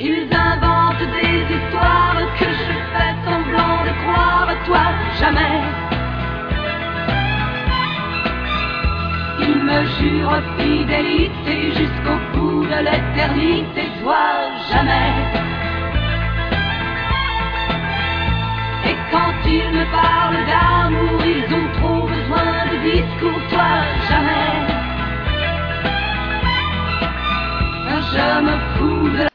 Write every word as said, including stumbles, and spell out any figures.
Ils inventent des histoires que je fais semblant de croire. Toi, jamais. Ils me jurent fidélité jusqu'au bout de l'éternité. Toi,